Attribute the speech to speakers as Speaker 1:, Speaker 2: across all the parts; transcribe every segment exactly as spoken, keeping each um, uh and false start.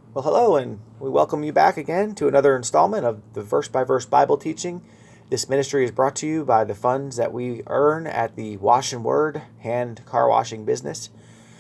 Speaker 1: Well, hello, and we welcome you back again to another installment of the Verse by Verse Bible teaching. This ministry is brought to you by the funds that we earn at the Wash and Word hand car washing business.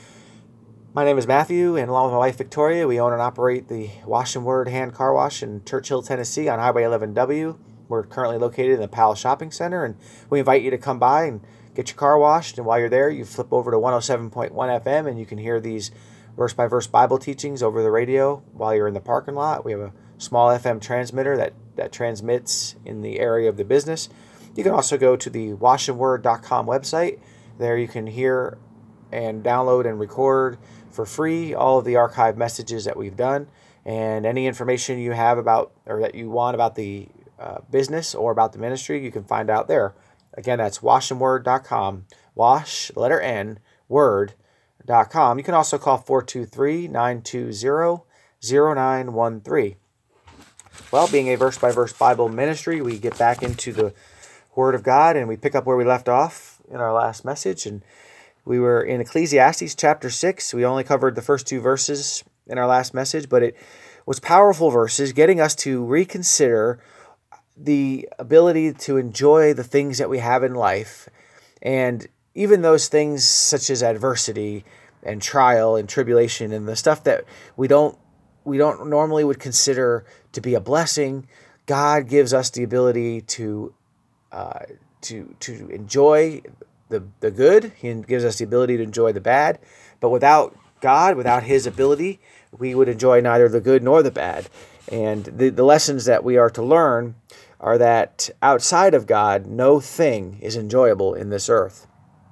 Speaker 1: My name is Matthew, and along with my wife Victoria, we own and operate the Wash and Word hand car wash in Churchill, Tennessee on Highway eleven W. We're currently located in the Powell Shopping Center, and we invite you to come by and get your car washed. And while you're there, you flip over to one oh seven point one F M, and you can hear these verse by verse Bible teachings over the radio while you're in the parking lot. We have a small F M transmitter that, that transmits in the area of the business. You can also go to the wash and word dot com website. There you can hear and download and record for free all of the archived messages that we've done, and any information you have about or that you want about the uh, business or about the ministry, you can find out there. Again, that's wash and word dot com. Wash, letter N, word. Dot com. You can also call four two three, nine two zero, zero nine one three. Well, being a verse-by-verse Bible ministry, we get back into the Word of God, and we pick up where we left off in our last message. And we were in Ecclesiastes chapter six. We only covered the first two verses in our last message, but it was powerful verses, getting us to reconsider the ability to enjoy the things that we have in life, and even those things such as adversity and trial and tribulation and the stuff that we don't we don't normally would consider to be a blessing. God gives us the ability to uh, to to enjoy the the good. He gives us the ability to enjoy the bad. But without God, without His ability, we would enjoy neither the good nor the bad. And the, the lessons that we are to learn are that outside of God, no thing is enjoyable in this earth.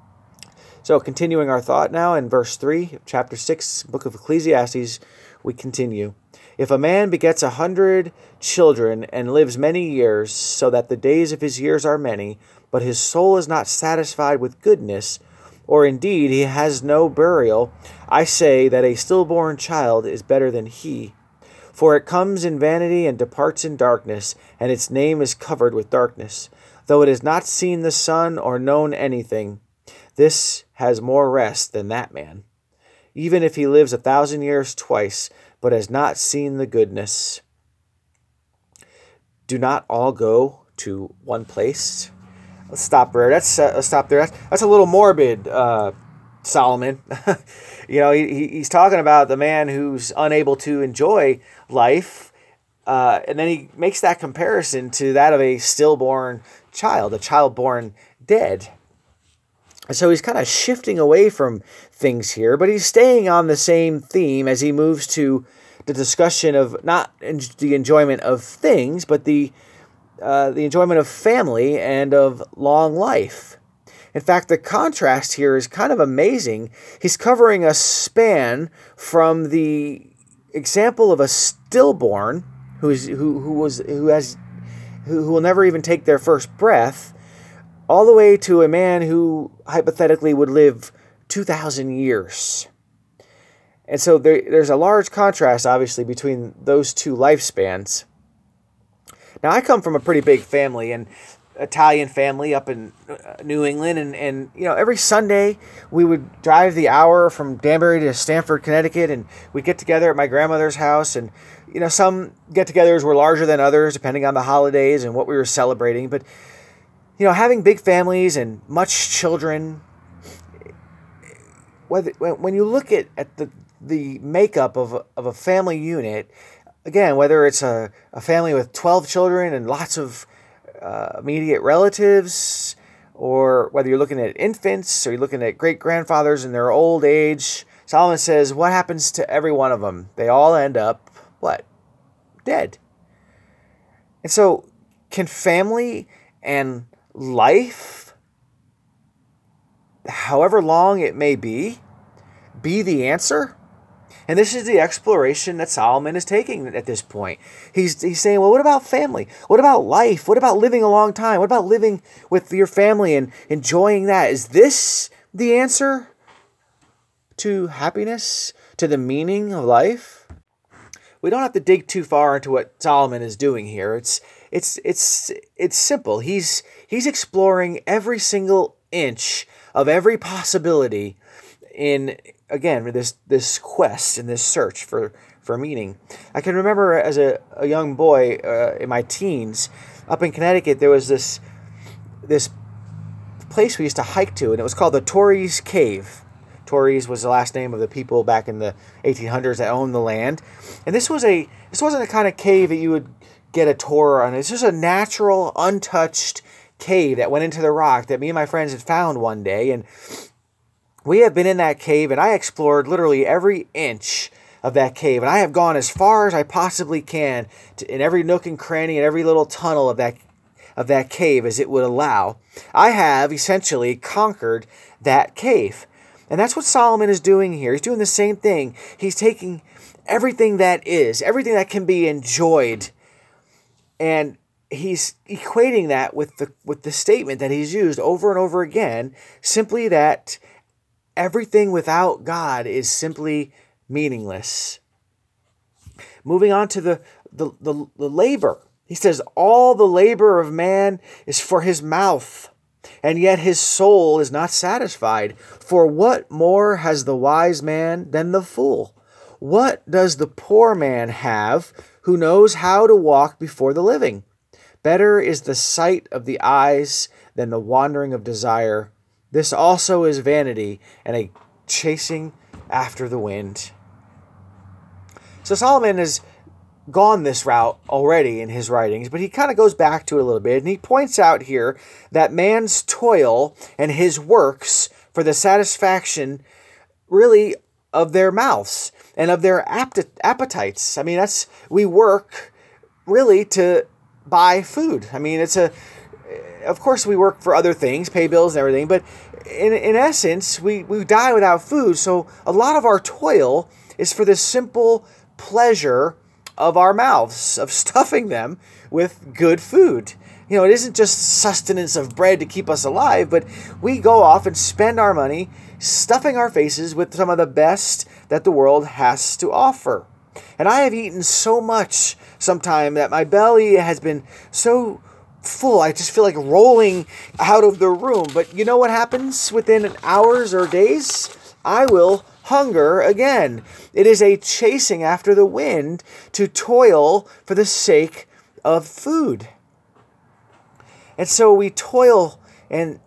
Speaker 1: So continuing our thought now in verse three of chapter six, book of Ecclesiastes, we continue. If a man begets a hundred children and lives many years, so that the days of his years are many, but his soul is not satisfied with goodness, or indeed he has no burial, I say that a stillborn child is better than he. For it comes in vanity and departs in darkness, and its name is covered with darkness, though it has not seen the sun or known anything. This has more rest than that man, even if he lives a thousand years twice, but has not seen the goodness. Do not all go to one place? Let's stop there. That's uh, let's stop there. That's, that's a little morbid, uh, Solomon. you know, he, he's talking about the man who's unable to enjoy life, uh, and then he makes that comparison to that of a stillborn child, a child born dead. So he's kind of shifting away from things here, but he's staying on the same theme as he moves to the discussion of not the enjoyment of things, but the uh, the enjoyment of family and of long life. In fact, the contrast here is kind of amazing. He's covering a span from the example of a stillborn who is who who was who has who, who will never even take their first breath, all the way to a man who hypothetically would live two thousand years. And so there, there's a large contrast, obviously, between those two lifespans. Now, I come from a pretty big family, and Italian family up in New England, and, and you know, every Sunday we would drive the hour from Danbury to Stamford, Connecticut, and we'd get together at my grandmother's house, and you know, some get-togethers were larger than others, depending on the holidays and what we were celebrating, but you know, having big families and much children, whether, when you look at, at the, the makeup of a, of a family unit, again, whether it's a, a family with twelve children and lots of uh, immediate relatives, or whether you're looking at infants or you're looking at great-grandfathers in their old age, Solomon says, what happens to every one of them? They all end up, what? Dead. And so, can family and life, however long it may be, be the answer? And this is the exploration that Solomon is taking at this point. He's he's saying, well, what about family? What about life? What about living a long time? What about living with your family and enjoying that? Is this the answer to happiness, to the meaning of life? We don't have to dig too far into what Solomon is doing here. It's it's it's it's simple. He's he's exploring every single inch of every possibility in, again, this this quest and this search for for meaning. I can remember as a, a young boy uh, in my teens, up in Connecticut, there was this this place we used to hike to, and it was called the Torrey's Cave. Torrey's was the last name of the people back in the eighteen hundreds that owned the land. And this was a this wasn't the kind of cave that you would get a tour on. It's just a natural, untouched cave that went into the rock that me and my friends had found one day. And we have been in that cave, and I explored literally every inch of that cave. And I have gone as far as I possibly can to, in every nook and cranny and every little tunnel of that of that cave as it would allow. I have essentially conquered that cave. And that's what Solomon is doing here. He's doing the same thing. He's taking everything that is, everything that can be enjoyed, and he's equating that with the with the statement that he's used over and over again, simply that everything without God is simply meaningless. Moving on to the, the, the, the labor. He says, all the labor of man is for his mouth, and yet his soul is not satisfied. For what more has the wise man than the fool? What does the poor man have who knows how to walk before the living? Better is the sight of the eyes than the wandering of desire. This also is vanity and a chasing after the wind. So Solomon has gone this route already in his writings, but he kind of goes back to it a little bit, and he points out here that man's toil and his works for the satisfaction really of their mouths and of their appetites. I mean, that's we work really to buy food. I mean, it's a of course we work for other things, pay bills and everything, but in in essence, we, we die without food. So a lot of our toil is for the simple pleasure of our mouths, of stuffing them with good food. You know, it isn't just sustenance of bread to keep us alive, but we go off and spend our money stuffing our faces with some of the best that the world has to offer. And I have eaten so much sometime that my belly has been so full, I just feel like rolling out of the room. But you know what happens within hours or days? I will hunger again. It is a chasing after the wind to toil for the sake of food. And so we toil, and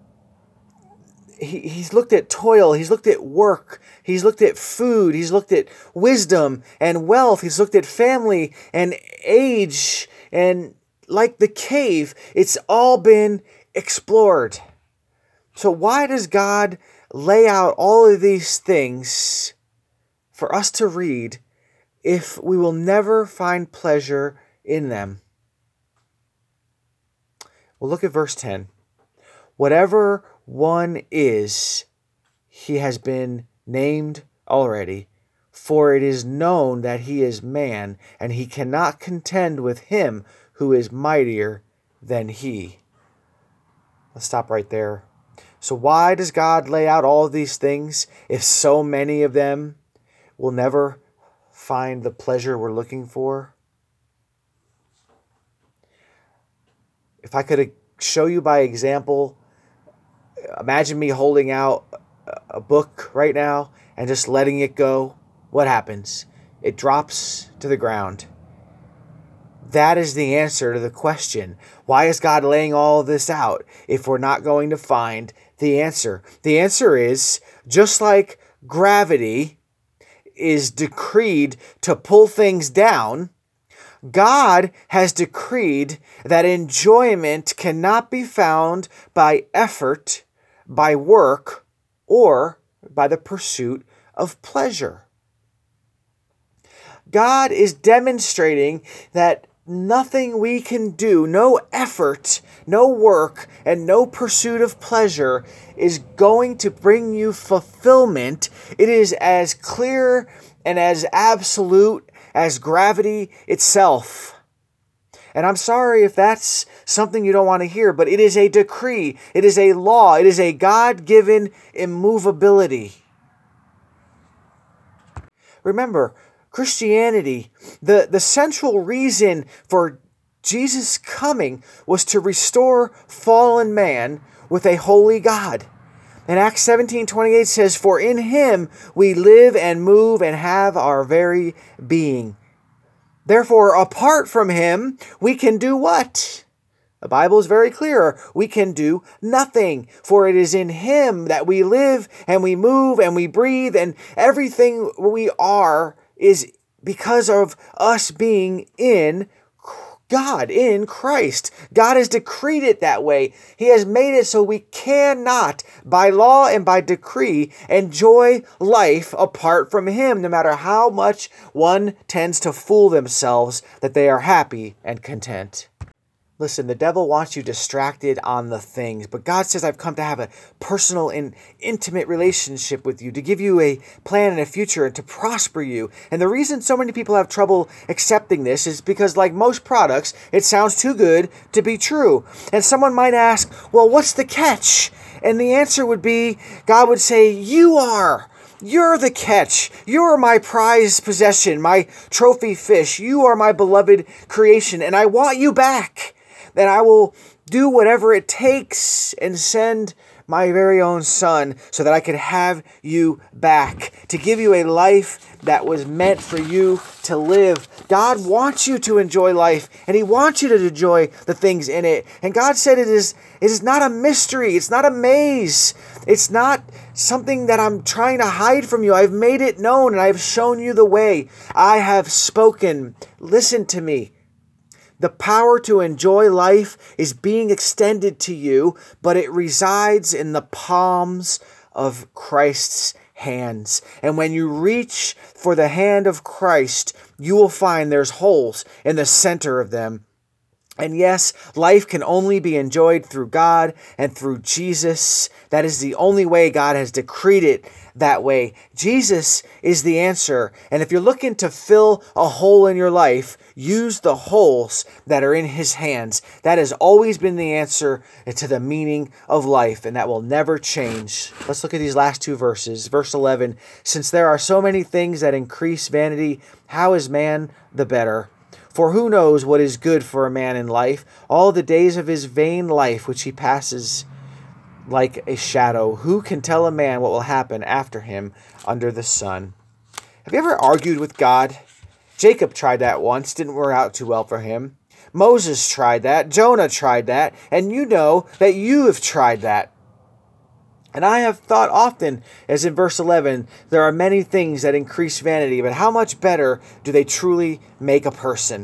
Speaker 1: he, he's looked at toil, he's looked at work, he's looked at food, he's looked at wisdom and wealth, he's looked at family and age, and like the cave, it's all been explored. So why does God lay out all of these things for us to read if we will never find pleasure in them? Well, look at verse ten. Whatever one is, he has been named already, for it is known that he is man, and he cannot contend with him who is mightier than he. Let's stop right there. So why does God lay out all of these things if so many of them will never find the pleasure we're looking for? If I could show you by example, imagine me holding out a book right now and just letting it go. What happens? It drops to the ground. That is the answer to the question. Why is God laying all of this out if we're not going to find the answer? The answer is, just like gravity is decreed to pull things down, God has decreed that enjoyment cannot be found by effort, by work, or by the pursuit of pleasure. God is demonstrating that nothing we can do, no effort, no work, and no pursuit of pleasure is going to bring you fulfillment. It is as clear and as absolute as gravity itself. And I'm sorry if that's something you don't want to hear, but it is a decree, it is a law, it is a God-given immovability. Remember, Christianity, the, the central reason for Jesus' coming was to restore fallen man with a holy God. And Acts seventeen twenty-eight says, "For in him we live and move and have our very being." Therefore, apart from him, we can do what? The Bible is very clear. We can do nothing, for it is in him that we live and we move and we breathe, and everything we are is because of us being in God, in Christ. God has decreed it that way. He has made it so we cannot, by law and by decree, enjoy life apart from him, no matter how much one tends to fool themselves that they are happy and content. Listen, the devil wants you distracted on the things, but God says, I've come to have a personal and intimate relationship with you, to give you a plan and a future and to prosper you. And the reason so many people have trouble accepting this is because, like most products, it sounds too good to be true. And someone might ask, well, what's the catch? And the answer would be, God would say, you are. You're the catch. You are my prized possession, my trophy fish. You are my beloved creation, and I want you back. Then I will do whatever it takes and send my very own son so that I can have you back, to give you a life that was meant for you to live. God wants you to enjoy life, and he wants you to enjoy the things in it. And God said it is, it is not a mystery. It's not a maze. It's not something that I'm trying to hide from you. I've made it known, and I've shown you the way. I have spoken. Listen to me. The power to enjoy life is being extended to you, but it resides in the palms of Christ's hands. And when you reach for the hand of Christ, you will find there's holes in the center of them. And yes, life can only be enjoyed through God and through Jesus. That is the only way. God has decreed it that way. Jesus is the answer. And if you're looking to fill a hole in your life, use the holes that are in his hands. That has always been the answer to the meaning of life, and that will never change. Let's look at these last two verses. Verse eleven, since there are so many things that increase vanity, how is man the better? For who knows what is good for a man in life? All the days of his vain life which he passes like a shadow. Who can tell a man what will happen after him under the sun? Have you ever argued with God? Jacob tried that once. Didn't work out too well for him. Moses tried that. Jonah tried that. And you know that you have tried that. And I have thought often, as in verse eleven, there are many things that increase vanity, but how much better do they truly make a person?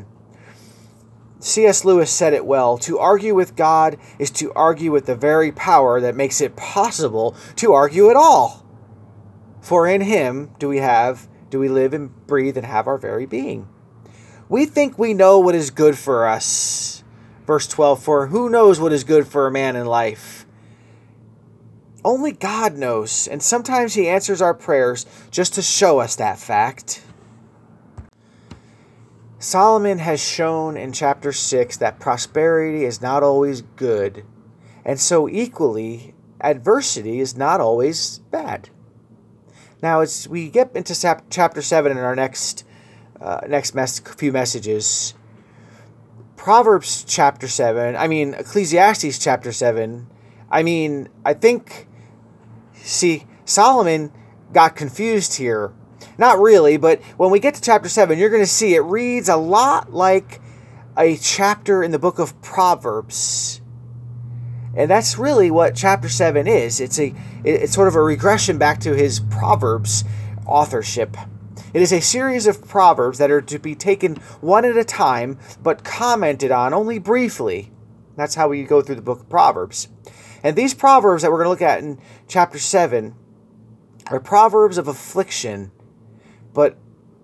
Speaker 1: C S Lewis said it well. To argue with God is to argue with the very power that makes it possible to argue at all. For in him do we have, do we live and breathe and have our very being. We think we know what is good for us. Verse twelve, for who knows what is good for a man in life? Only God knows, and sometimes he answers our prayers just to show us that fact. Solomon has shown in chapter six that prosperity is not always good, and so equally, adversity is not always bad. Now, as we get into chapter seven in our next uh, next mes- few messages, Proverbs chapter seven, I mean Ecclesiastes chapter seven, I mean, I think... See, Solomon got confused here. Not really, but when we get to chapter seven, you're going to see it reads a lot like a chapter in the book of Proverbs. And that's really what chapter seven is. It's a it's sort of a regression back to his Proverbs authorship. It is a series of proverbs that are to be taken one at a time, but commented on only briefly. That's how we go through the book of Proverbs. And these proverbs that we're going to look at in chapter seven are proverbs of affliction, but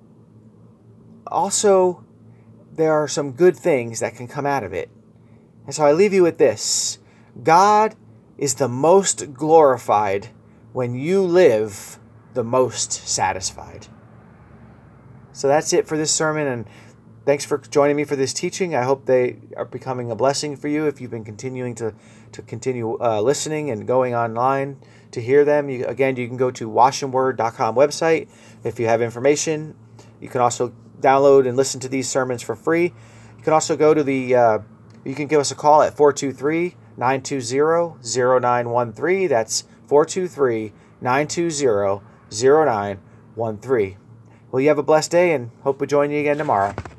Speaker 1: also there are some good things that can come out of it. And so I leave you with this. God is the most glorified when you live the most satisfied. So that's it for this sermon, and thanks for joining me for this teaching. I hope they are becoming a blessing for you if you've been continuing to, to continue uh, listening and going online to hear them. You, again, you can go to wash and word dot com website if you have information. You can also download and listen to these sermons for free. You can also go to the, uh, you can give us a call at four two three, nine two zero, zero nine one three. That's four two three, nine two zero, zero nine one three. Well, you have a blessed day and hope we join you again tomorrow.